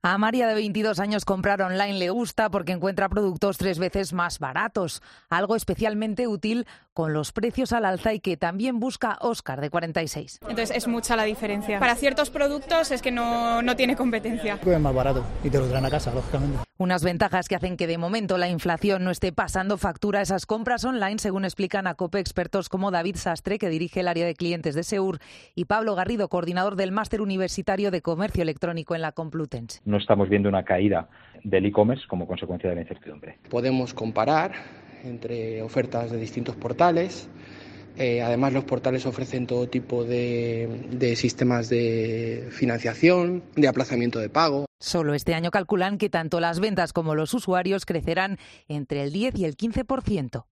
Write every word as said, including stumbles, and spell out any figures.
A María, de veintidós años, comprar online le gusta porque encuentra productos tres veces más baratos, algo especialmente útil con los precios al alza y que también busca Óscar, de cuarenta y seis. Entonces es mucha la diferencia. Para ciertos productos es que no, no tiene competencia. Es más barato y te lo traen a casa, lógicamente. Unas ventajas que hacen que de momento la inflación no esté pasando factura a esas compras online, según explican a COPE expertos como David Sastre, que dirige el área de clientes de Seur, y Pablo Garrido, coordinador del Máster Universitario de Comercio Electrónico en la Complutense. No estamos viendo una caída del e-commerce como consecuencia de la incertidumbre. Podemos comparar entre ofertas de distintos portales. Eh, además, los portales ofrecen todo tipo de, de sistemas de financiación, de aplazamiento de pago. Solo este año calculan que tanto las ventas como los usuarios crecerán entre el diez y el quince por ciento.